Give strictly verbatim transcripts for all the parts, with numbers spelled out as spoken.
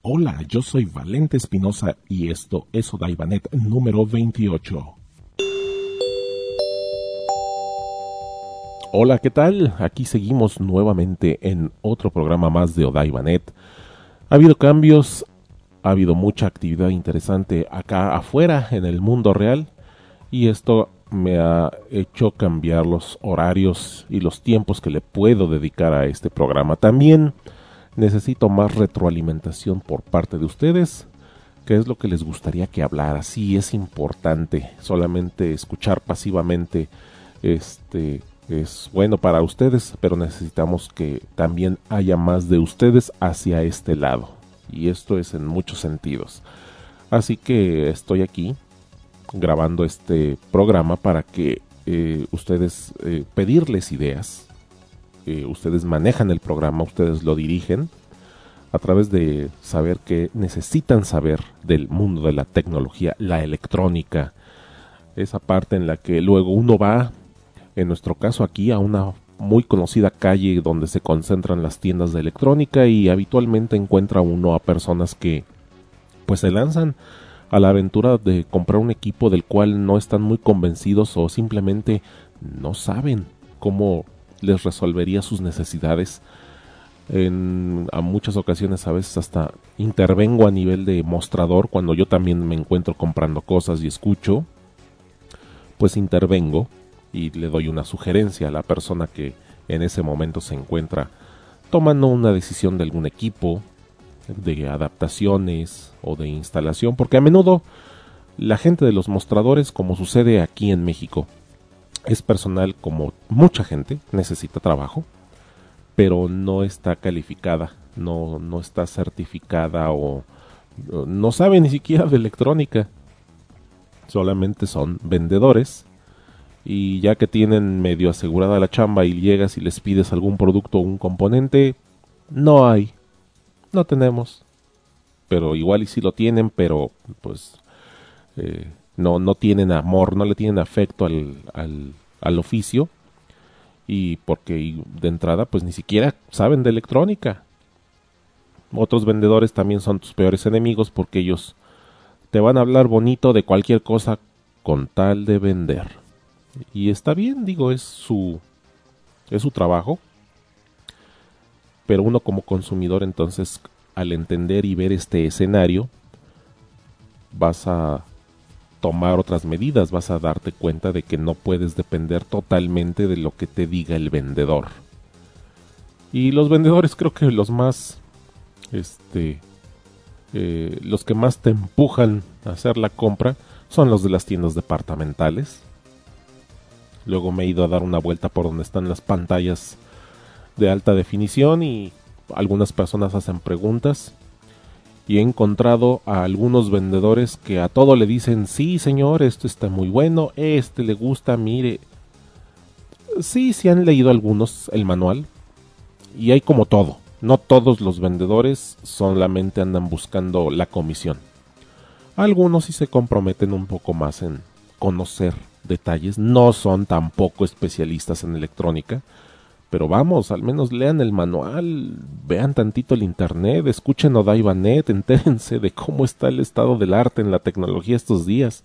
Hola, yo soy Valente Espinosa y esto es Odaibanet número veintiocho. Hola, ¿qué tal? Aquí seguimos nuevamente en otro programa más de Odaibanet. Ha habido cambios, ha habido mucha actividad interesante acá afuera en el mundo real y esto me ha hecho cambiar los horarios y los tiempos que le puedo dedicar a este programa. También necesito más retroalimentación por parte de ustedes. ¿Qué es lo que les gustaría que hablara? Sí, es importante. Solamente escuchar pasivamente este es bueno para ustedes, pero necesitamos que también haya más de ustedes hacia este lado. Y esto es en muchos sentidos. Así que estoy aquí grabando este programa para que eh, ustedes eh, pedirles ideas. Eh, ustedes manejan el programa, ustedes lo dirigen a través de saber qué necesitan saber del mundo de la tecnología, la electrónica, esa parte en la que luego uno va, en nuestro caso aquí, a una muy conocida calle donde se concentran las tiendas de electrónica y habitualmente encuentra uno a personas que pues se lanzan a la aventura de comprar un equipo del cual no están muy convencidos o simplemente no saben cómo les resolvería sus necesidades. En a muchas ocasiones a veces hasta intervengo a nivel de mostrador cuando yo también me encuentro comprando cosas y escucho, pues intervengo y le doy una sugerencia a la persona que en ese momento se encuentra tomando una decisión de algún equipo, de adaptaciones o de instalación, porque a menudo la gente de los mostradores, como sucede aquí en México, es personal como mucha gente, necesita trabajo, pero no está calificada, no, no está certificada o no sabe ni siquiera de electrónica. Solamente son vendedores y ya que tienen medio asegurada la chamba y llegas y les pides algún producto o un componente, no hay, no tenemos. Pero igual y sí lo tienen, pero pues eh, no, no tienen amor, no le tienen afecto al, al, al oficio. Y porque de entrada pues ni siquiera saben de electrónica. Otros vendedores también son tus peores enemigos porque ellos te van a hablar bonito de cualquier cosa con tal de vender. Y está bien, digo, es su es su trabajo. Pero uno como consumidor entonces, al entender y ver este escenario, vas a tomar otras medidas, vas a darte cuenta de que no puedes depender totalmente de lo que te diga el vendedor. Y los vendedores creo que los más, este, eh, los que más te empujan a hacer la compra son los de las tiendas departamentales. Luego me he ido a dar una vuelta por donde están las pantallas de alta definición y algunas personas hacen preguntas. Y he encontrado a algunos vendedores que a todo le dicen, sí señor, esto está muy bueno, este le gusta, mire. Sí, sí han leído algunos el manual. Y hay como todo. No todos los vendedores solamente andan buscando la comisión. Algunos sí se comprometen un poco más en conocer detalles. No son tampoco especialistas en electrónica. Pero vamos, al menos lean el manual, vean tantito el internet, escuchen Odaibanet, entérense de cómo está el estado del arte en la tecnología estos días.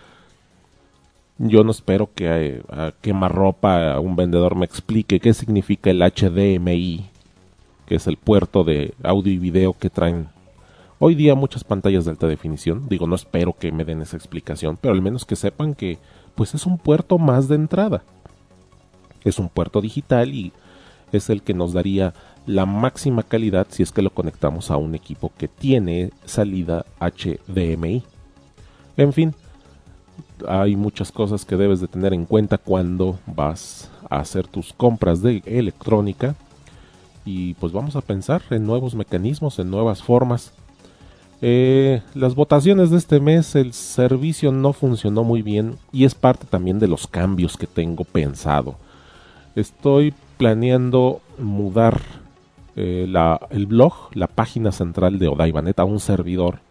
Yo no espero que a, a quemarropa un vendedor me explique qué significa el H D M I, que es el puerto de audio y video que traen hoy día muchas pantallas de alta definición. Digo, no espero que me den esa explicación, pero al menos que sepan que pues es un puerto más de entrada. Es un puerto digital y es el que nos daría la máxima calidad si es que lo conectamos a un equipo que tiene salida H D M I. En fin, hay muchas cosas que debes de tener en cuenta cuando vas a hacer tus compras de electrónica y pues vamos a pensar en nuevos mecanismos, en nuevas formas. Eh, las votaciones de este mes, el servicio no funcionó muy bien y es parte también de los cambios que tengo pensado. Estoy planeando mudar eh, la, el blog, la página central de Odaibanet a un servidor.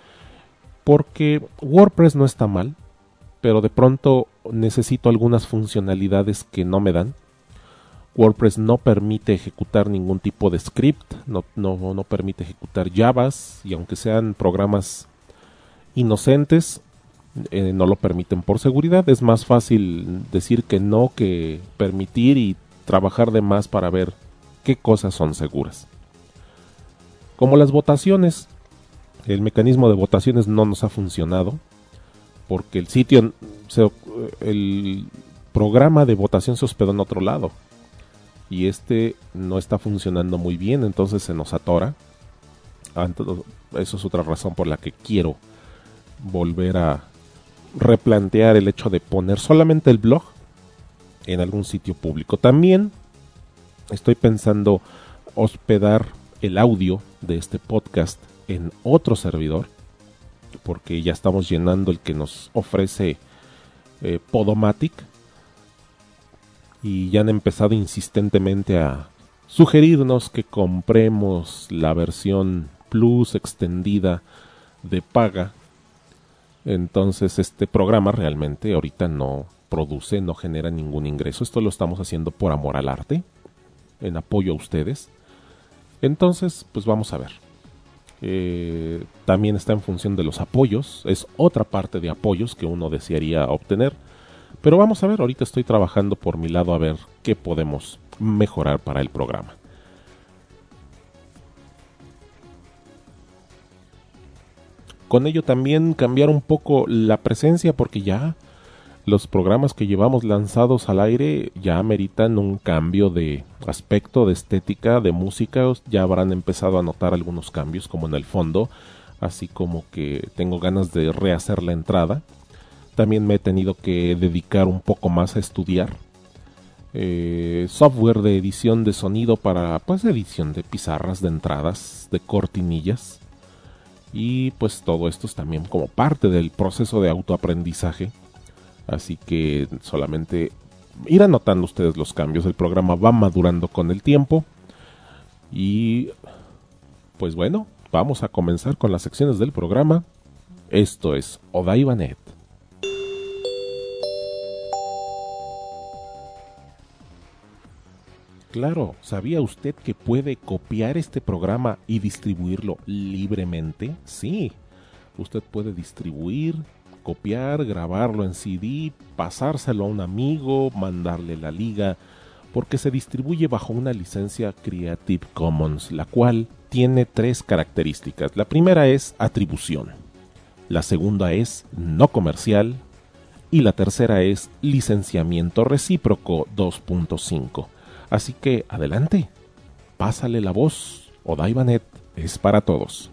Porque WordPress no está mal, pero de pronto necesito algunas funcionalidades que no me dan. WordPress no permite ejecutar ningún tipo de script, no, no, no permite ejecutar Javas, y aunque sean programas inocentes, eh, no lo permiten por seguridad. Es más fácil decir que no que permitir y trabajar de más para ver qué cosas son seguras. Como las votaciones, el mecanismo de votaciones no nos ha funcionado porque el sitio, se, el programa de votación se hospedó en otro lado y este no está funcionando muy bien, entonces se nos atora. Eso es otra razón por la que quiero volver a replantear el hecho de poner solamente el blog en algún sitio público. También estoy pensando hospedar el audio de este podcast en otro servidor, porque ya estamos llenando el que nos ofrece eh, Podomatic, y ya han empezado insistentemente a sugerirnos que compremos la versión Plus extendida de paga. Entonces este programa realmente ahorita no produce, no genera ningún ingreso. Esto lo estamos haciendo por amor al arte, en apoyo a ustedes. Entonces, pues vamos a ver. Eh, también está en función de los apoyos. Es otra parte de apoyos que uno desearía obtener. Pero vamos a ver, ahorita estoy trabajando por mi lado a ver qué podemos mejorar para el programa. Con ello también cambiar un poco la presencia, porque ya los programas que llevamos lanzados al aire ya ameritan un cambio de aspecto, de estética, de música. Ya habrán empezado a notar algunos cambios como en el fondo, así como que tengo ganas de rehacer la entrada. También me he tenido que dedicar un poco más a estudiar eh, software de edición de sonido para, pues, edición de pizarras, de entradas, de cortinillas. Y pues todo esto es también como parte del proceso de autoaprendizaje. Así que solamente irán notando ustedes los cambios. El programa va madurando con el tiempo. Y pues bueno, vamos a comenzar con las secciones del programa. Esto es Odaibanet. Claro, ¿sabía usted que puede copiar este programa y distribuirlo libremente? Sí, usted puede distribuir, copiar, grabarlo en C D, pasárselo a un amigo, mandarle la liga, porque se distribuye bajo una licencia Creative Commons, la cual tiene tres características. La primera es atribución, la segunda es no comercial y la tercera es licenciamiento recíproco dos punto cinco. Así que adelante, pásale la voz, Odaibanet es para todos.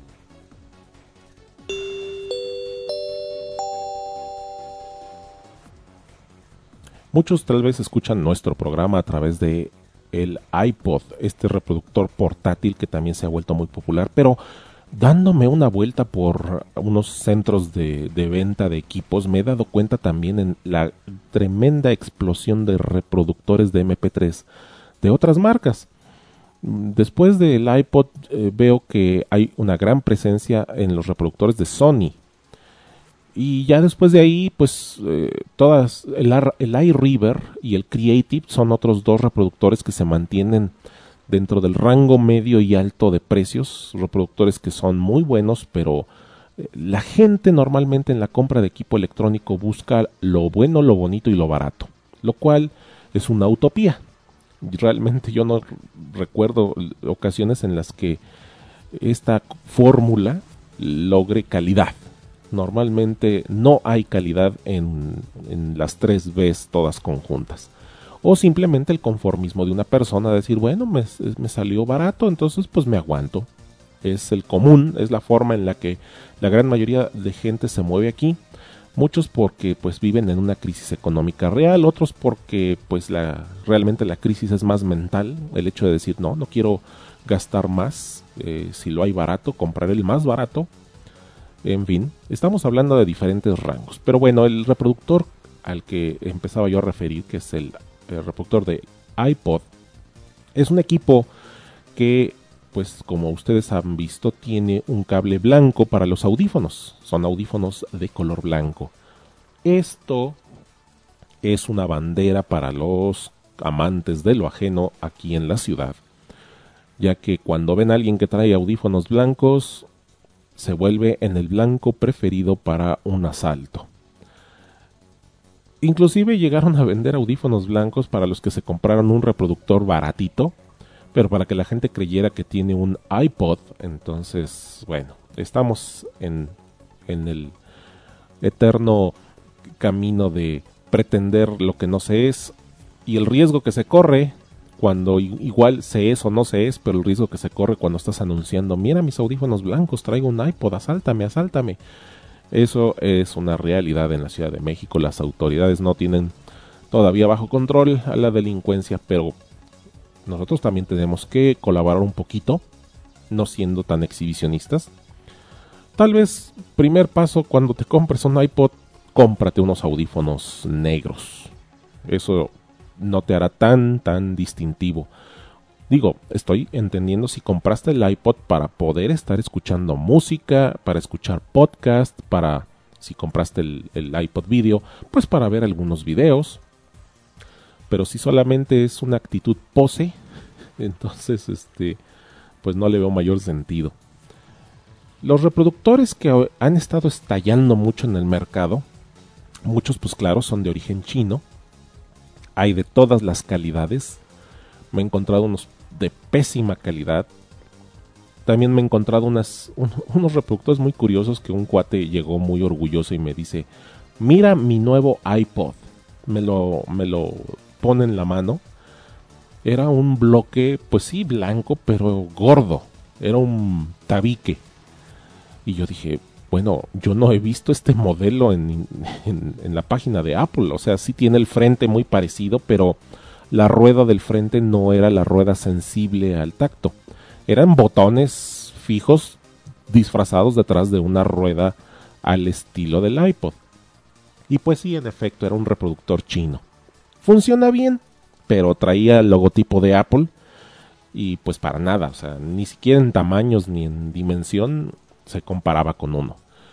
Muchos tal vez escuchan nuestro programa a través de el iPod, este reproductor portátil que también se ha vuelto muy popular, pero dándome una vuelta por unos centros de, de venta de equipos, me he dado cuenta también en la tremenda explosión de reproductores de eme pe tres de otras marcas. Después del iPod eh, veo que hay una gran presencia en los reproductores de Sony. Y ya después de ahí, pues eh, todas, el, el iRiver y el Creative son otros dos reproductores que se mantienen dentro del rango medio y alto de precios, reproductores que son muy buenos, pero eh, la gente normalmente en la compra de equipo electrónico busca lo bueno, lo bonito y lo barato, lo cual es una utopía. Realmente yo no recuerdo ocasiones en las que esta fórmula logre calidad. Normalmente no hay calidad en, en las tres Bs todas conjuntas. O simplemente el conformismo de una persona, decir, bueno, me, me salió barato, entonces pues me aguanto. Es el común, es la forma en la que la gran mayoría de gente se mueve aquí. Muchos porque pues viven en una crisis económica real, otros porque pues la, realmente la crisis es más mental, el hecho de decir no, no quiero gastar más, eh, si lo hay barato, compraré el más barato. En fin, estamos hablando de diferentes rangos, pero bueno, el reproductor al que empezaba yo a referir, que es el, el reproductor de iPod, es un equipo que, pues como ustedes han visto, tiene un cable blanco para los audífonos. Son audífonos de color blanco. Esto es una bandera para los amantes de lo ajeno aquí en la ciudad, ya que cuando ven a alguien que trae audífonos blancos, se vuelve en el blanco preferido para un asalto. Inclusive llegaron a vender audífonos blancos para los que se compraron un reproductor baratito, pero para que la gente creyera que tiene un iPod. Entonces, bueno, estamos en, en el eterno camino de pretender lo que no se es, y el riesgo que se corre cuando igual se es o no se es, pero el riesgo que se corre cuando estás anunciando, mira mis audífonos blancos, traigo un iPod, asáltame, asáltame. Eso es una realidad en la Ciudad de México. Las autoridades no tienen todavía bajo control a la delincuencia, pero nosotros también tenemos que colaborar un poquito, no siendo tan exhibicionistas. Tal vez, primer paso, cuando te compres un iPod, cómprate unos audífonos negros. Eso no te hará tan, tan distintivo. Digo, estoy entendiendo si compraste el iPod para poder estar escuchando música, para escuchar podcast, para, si compraste el, el iPod Video, pues para ver algunos videos. Pero si solamente es una actitud pose, entonces, este, pues no le veo mayor sentido. Los reproductores que han estado estallando mucho en el mercado, muchos pues claro son de origen chino. Hay de todas las calidades. Me he encontrado unos de pésima calidad. También me he encontrado unas, un, unos reproductores muy curiosos que un cuate llegó muy orgulloso y me dice, mira mi nuevo iPod. Me lo, me lo pone en la mano. Era un bloque, pues sí, blanco, pero gordo. Era un tabique. Y yo dije, bueno, yo no he visto este modelo en, en, en la página de Apple. O sea, sí tiene el frente muy parecido, pero la rueda del frente no era la rueda sensible al tacto. Eran botones fijos disfrazados detrás de una rueda al estilo del iPod. Y pues sí, en efecto, era un reproductor chino. Funciona bien, pero traía el logotipo de Apple y pues para nada. O sea, ni siquiera en tamaños ni en dimensión se comparaba con uno.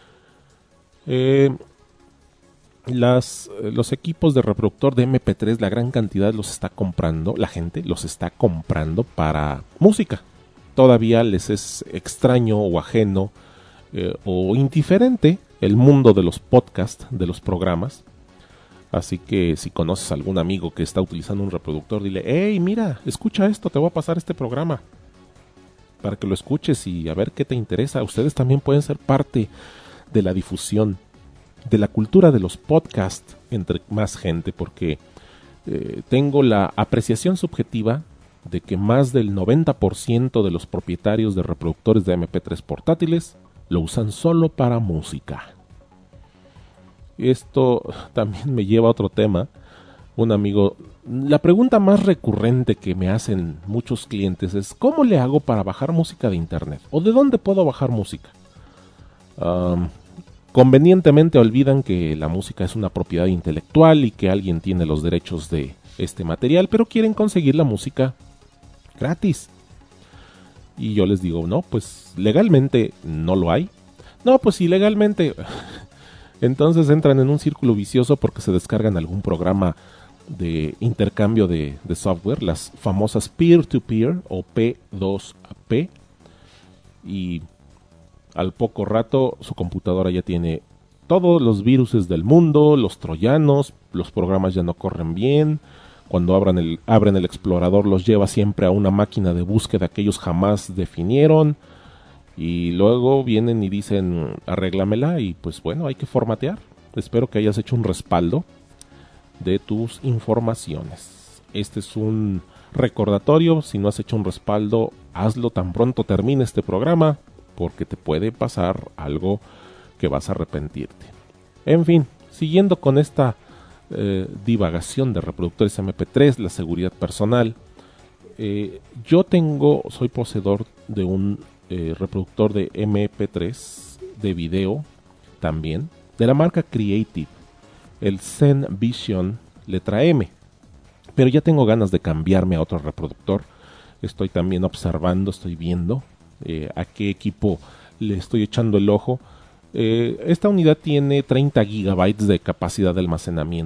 Eh, las, los equipos de reproductor de eme pe tres, la gran cantidad los está comprando, la gente los está comprando para música. Todavía les es extraño o ajeno eh, o indiferente el mundo de los podcasts, de los programas. Así que si conoces a algún amigo que está utilizando un reproductor, dile, hey, mira, escucha esto, te voy a pasar este programa para que lo escuches y a ver qué te interesa. Ustedes también pueden ser parte de la difusión de la cultura de los podcasts entre más gente, porque eh, tengo la apreciación subjetiva de que más del noventa por ciento de los propietarios de reproductores de eme pe tres portátiles lo usan solo para música. Esto también me lleva a otro tema. Un amigo, la pregunta más recurrente que me hacen muchos clientes es, ¿cómo le hago para bajar música de internet? ¿O de dónde puedo bajar música? Um, convenientemente olvidan que la música es una propiedad intelectual y que alguien tiene los derechos de este material, pero quieren conseguir la música gratis. Y yo les digo, no, pues legalmente no lo hay. No, pues ilegalmente. Entonces entran en un círculo vicioso porque se descargan algún programa de intercambio de, de software, las famosas peer-to-peer o pe dos pe, y al poco rato su computadora ya tiene todos los viruses del mundo, los troyanos, los programas ya no corren bien. Cuando abran el, abren el explorador los lleva siempre a una máquina de búsqueda que ellos jamás definieron. Y luego vienen y dicen, arréglamela, y pues bueno, hay que formatear. Espero que hayas hecho un respaldo de tus informaciones. Este es un recordatorio. Si no has hecho un respaldo, hazlo tan pronto termine este programa, porque te puede pasar algo que vas a arrepentirte. En fin, siguiendo con esta eh, divagación de reproductores eme pe tres, la seguridad personal. Eh, yo tengo, soy poseedor de un eh, reproductor de eme pe tres de video también, de la marca Creative, el Zen Vision letra M, pero ya tengo ganas de cambiarme a otro reproductor. Estoy también observando, estoy viendo eh, a qué equipo le estoy echando el ojo. Eh, esta unidad tiene treinta gigabytes de capacidad de almacenamiento.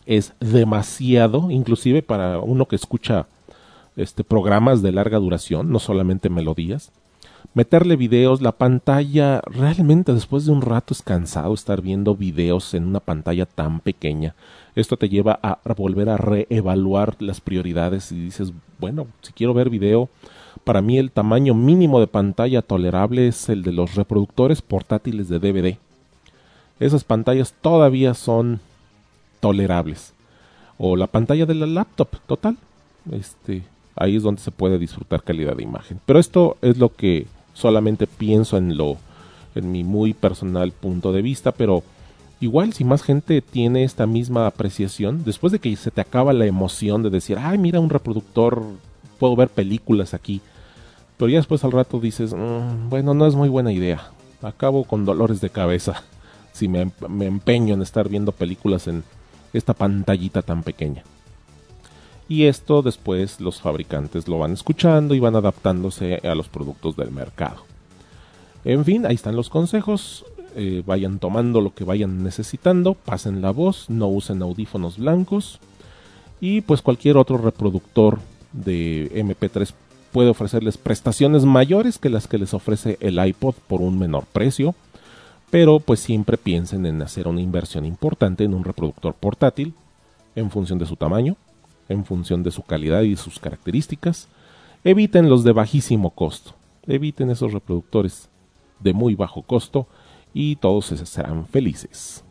es demasiado, inclusive para uno que escucha este, programas de larga duración, no solamente melodías. Meterle videos, la pantalla, realmente después de un rato es cansado estar viendo videos en una pantalla tan pequeña. Esto te lleva a volver a reevaluar las prioridades y dices, bueno, si quiero ver video, para mí el tamaño mínimo de pantalla tolerable es el de los reproductores portátiles de D V D. Esas pantallas todavía son tolerables. O la pantalla de la laptop, total. Este, ahí es donde se puede disfrutar calidad de imagen. Pero esto es lo que solamente pienso en lo, en mi muy personal punto de vista, pero igual si más gente tiene esta misma apreciación, después de que se te acaba la emoción de decir, ay, mira un reproductor, puedo ver películas aquí, pero ya después al rato dices, mmm, bueno, no es muy buena idea, acabo con dolores de cabeza si me, me empeño en estar viendo películas en esta pantallita tan pequeña. Y esto después los fabricantes lo van escuchando y van adaptándose a los productos del mercado. En fin, ahí están los consejos. Eh, vayan tomando lo que vayan necesitando, pasen la voz, no usen audífonos blancos. Y pues cualquier otro reproductor de eme pe tres puede ofrecerles prestaciones mayores que las que les ofrece el iPod por un menor precio. Pero pues siempre piensen en hacer una inversión importante en un reproductor portátil en función de su tamaño, en función de su calidad y sus características. Eviten los de bajísimo costo, eviten esos reproductores de muy bajo costo y todos serán felices.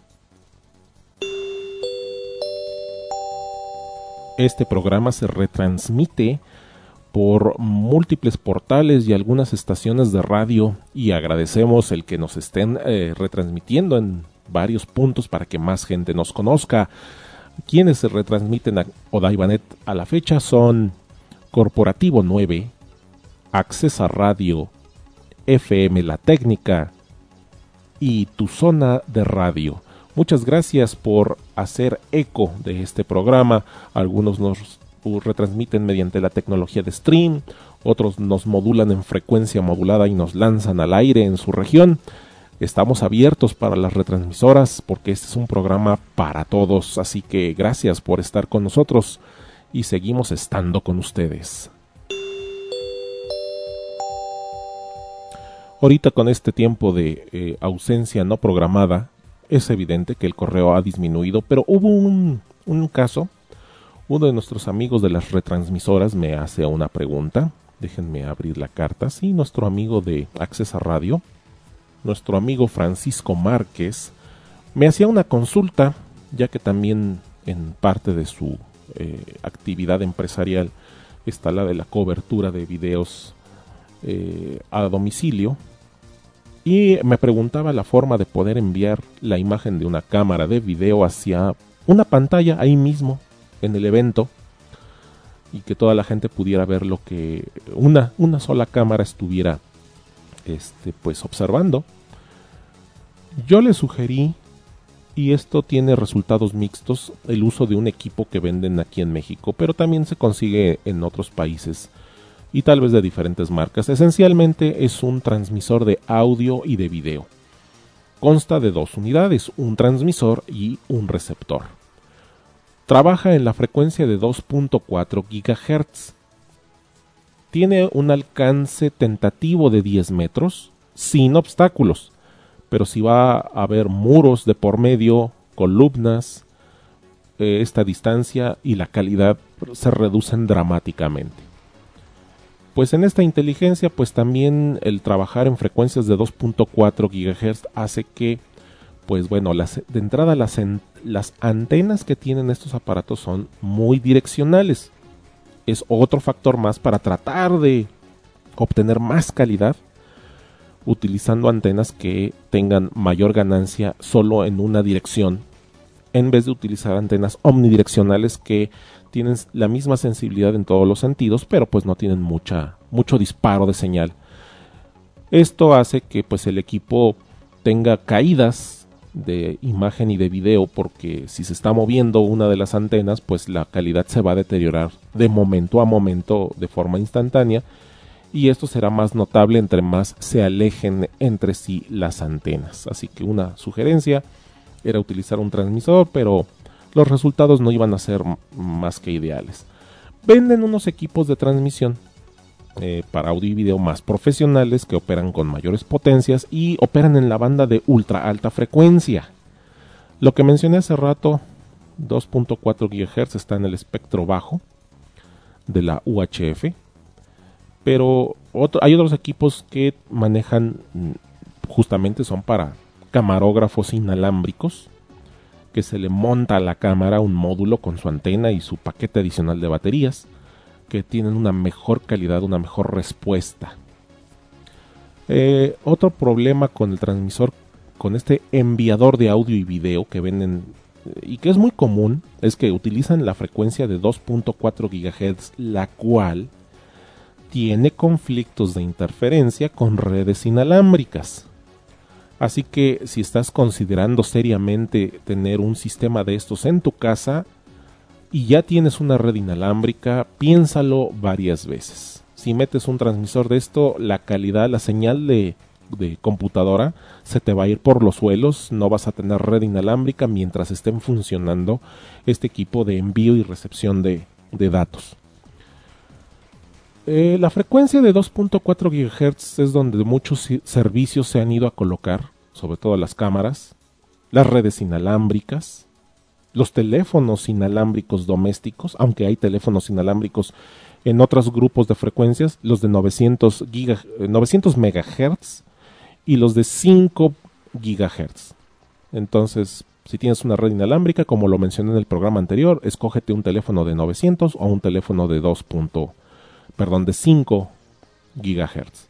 Este programa se retransmite por múltiples portales y algunas estaciones de radio y agradecemos el que nos estén eh, retransmitiendo en varios puntos para que más gente nos conozca. Quienes se retransmiten a Odaibanet a la fecha son Corporativo nueve, Accesa Radio, F M La Técnica y Tu Zona de Radio. Muchas gracias por hacer eco de este programa. Algunos nos retransmiten mediante la tecnología de stream, otros nos modulan en frecuencia modulada y nos lanzan al aire en su región. Estamos abiertos para las retransmisoras porque este es un programa para todos, así que gracias por estar con nosotros y seguimos estando con ustedes. Ahorita con este tiempo de eh, ausencia no programada, es evidente que el correo ha disminuido, pero hubo un, un caso. Uno de nuestros amigos de las retransmisoras me hace una pregunta. Déjenme abrir la carta. Sí, nuestro amigo de Accesa Radio, nuestro amigo Francisco Márquez, me hacía una consulta, ya que también en parte de su eh, actividad empresarial está la de la cobertura de videos eh, a domicilio. Y me preguntaba la forma de poder enviar la imagen de una cámara de video hacia una pantalla ahí mismo en el evento y que toda la gente pudiera ver lo que una, una sola cámara estuviera este, pues observando. Yo le sugerí, y esto tiene resultados mixtos, el uso de un equipo que venden aquí en México, pero también se consigue en otros países y tal vez de diferentes marcas. Esencialmente es un transmisor de audio y de video. Consta de dos unidades, un transmisor y un receptor. Trabaja en la frecuencia de dos punto cuatro gigahertz. Tiene un alcance tentativo de diez metros, sin obstáculos. Pero si va a haber muros de por medio, columnas, eh, esta distancia y la calidad se reducen dramáticamente. Pues en esta inteligencia, pues también el trabajar en frecuencias de dos punto cuatro gigahertz hace que, pues bueno, las, de entrada las, en, las antenas que tienen estos aparatos son muy direccionales. Es otro factor más para tratar de obtener más calidad utilizando antenas que tengan mayor ganancia solo en una dirección, en vez de utilizar antenas omnidireccionales que tienen la misma sensibilidad en todos los sentidos, pero pues no tienen mucha, mucho disparo de señal. Esto hace que pues el equipo tenga caídas de imagen y de video, porque si se está moviendo una de las antenas, pues la calidad se va a deteriorar de momento a momento de forma instantánea, y esto será más notable entre más se alejen entre sí las antenas. Así que una sugerencia era utilizar un transmisor, pero los resultados no iban a ser más que ideales. Venden unos equipos de transmisión eh, para audio y video más profesionales que operan con mayores potencias y operan en la banda de ultra alta frecuencia. Lo que mencioné hace rato, dos punto cuatro gigahertz, está en el espectro bajo de la U H F, pero otro, hay otros equipos que manejan, justamente son para camarógrafos inalámbricos, que se le monta a la cámara un módulo con su antena y su paquete adicional de baterías, que tienen una mejor calidad, una mejor respuesta. Eh, otro problema con el transmisor, con este enviador de audio y video que venden y que es muy común, es que utilizan la frecuencia de dos punto cuatro gigahertz, la cual tiene conflictos de interferencia con redes inalámbricas. Así que si estás considerando seriamente tener un sistema de estos en tu casa y ya tienes una red inalámbrica, piénsalo varias veces. Si metes un transmisor de esto, la calidad, la señal de de computadora se te va a ir por los suelos, no vas a tener red inalámbrica mientras estén funcionando este equipo de envío y recepción de, de datos. Eh, la frecuencia de dos punto cuatro gigahertz es donde muchos servicios se han ido a colocar, sobre todo las cámaras, las redes inalámbricas, los teléfonos inalámbricos domésticos, aunque hay teléfonos inalámbricos en otros grupos de frecuencias, los de novecientos megahertz y los de cinco gigahertz. Entonces, si tienes una red inalámbrica, como lo mencioné en el programa anterior, escógete un teléfono de novecientos o un teléfono de dos. Perdón, de cinco gigahertz.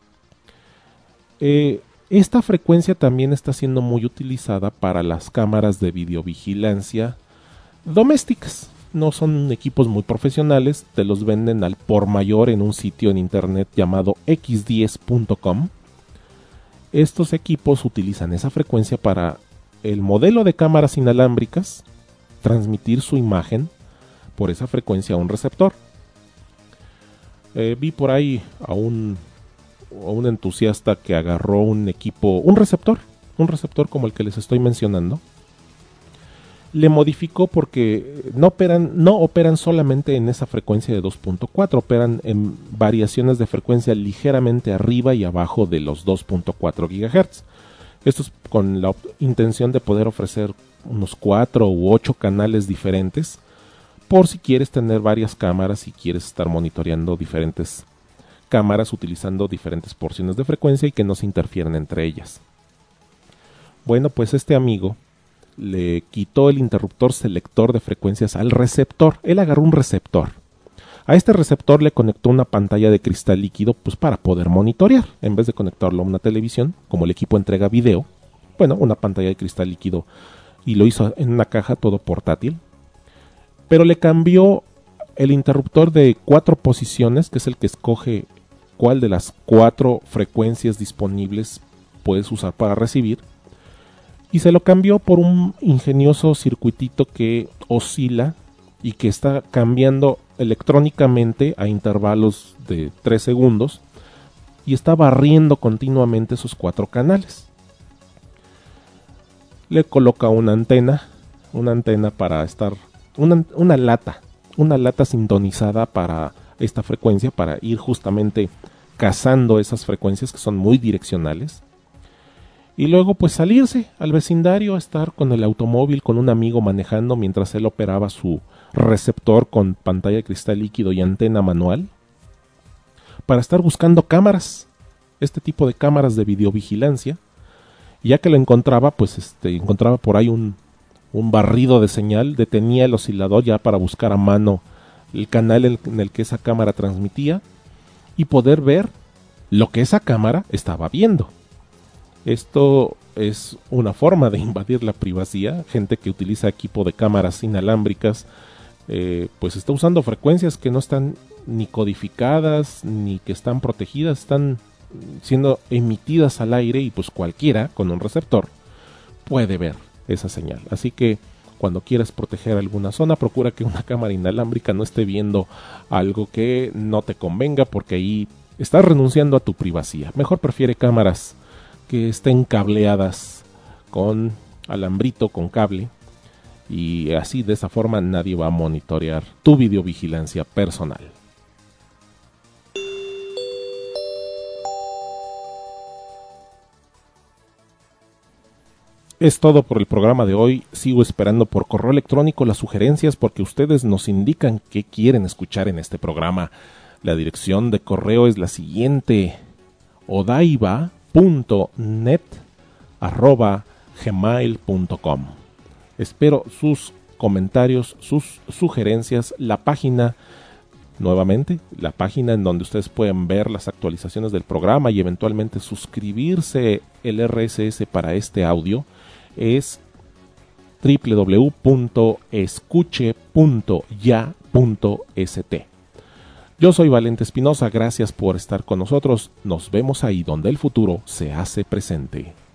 Eh, esta frecuencia también está siendo muy utilizada para las cámaras de videovigilancia domésticas. No son equipos muy profesionales, te los venden al por mayor en un sitio en internet llamado equis diez punto com. Estos equipos utilizan esa frecuencia para el modelo de cámaras inalámbricas, transmitir su imagen por esa frecuencia a un receptor. Eh, vi por ahí a un, a un entusiasta que agarró un equipo, un receptor, un receptor como el que les estoy mencionando. Le modificó porque no operan, no operan solamente en esa frecuencia de dos punto cuatro, operan en variaciones de frecuencia ligeramente arriba y abajo de los dos punto cuatro gigahertz. Esto es con la intención de poder ofrecer unos cuatro u ocho canales diferentes, por si quieres tener varias cámaras y quieres estar monitoreando diferentes cámaras utilizando diferentes porciones de frecuencia y que no se interfieran entre ellas. Bueno, pues este amigo le quitó el interruptor selector de frecuencias al receptor. Él agarró un receptor. A este receptor le conectó una pantalla de cristal líquido, pues para poder monitorear. En vez de conectarlo a una televisión, como el equipo entrega video, bueno, una pantalla de cristal líquido, y lo hizo en una caja todo portátil. Pero le cambió el interruptor de cuatro posiciones, que es el que escoge cuál de las cuatro frecuencias disponibles puedes usar para recibir. Y se lo cambió por un ingenioso circuitito que oscila y que está cambiando electrónicamente a intervalos de tres segundos y está barriendo continuamente esos cuatro canales. Le coloca una antena, una antena para estar, una, una lata, una lata sintonizada para esta frecuencia, para ir justamente cazando esas frecuencias que son muy direccionales. Y luego pues salirse al vecindario a estar con el automóvil, con un amigo manejando mientras él operaba su receptor con pantalla de cristal líquido y antena manual, para estar buscando cámaras, este tipo de cámaras de videovigilancia. Y ya que lo encontraba, pues este, encontraba por ahí un, un barrido de señal, detenía el oscilador ya para buscar a mano el canal en, en el que esa cámara transmitía y poder ver lo que esa cámara estaba viendo. Esto es una forma de invadir la privacidad. Gente que utiliza equipo de cámaras inalámbricas, eh, pues está usando frecuencias que no están ni codificadas ni que están protegidas, están siendo emitidas al aire y pues cualquiera con un receptor puede ver esa señal. Así que cuando quieras proteger alguna zona, procura que una cámara inalámbrica no esté viendo algo que no te convenga, porque ahí estás renunciando a tu privacidad. Mejor prefiere cámaras que estén cableadas con alambrito, con cable, y así de esa forma nadie va a monitorear tu videovigilancia personal. Es todo por el programa de hoy. Sigo esperando por correo electrónico las sugerencias porque ustedes nos indican qué quieren escuchar en este programa. La dirección de correo es la siguiente: odaiba punto net arroba gmail punto com. Espero sus comentarios, sus sugerencias. La página, nuevamente, la página en donde ustedes pueden ver las actualizaciones del programa y eventualmente suscribirse el R S S para este audio, es doble u doble u doble u punto escuche punto ya punto s t. Yo soy Valente Espinosa, gracias por estar con nosotros. Nos vemos ahí donde el futuro se hace presente.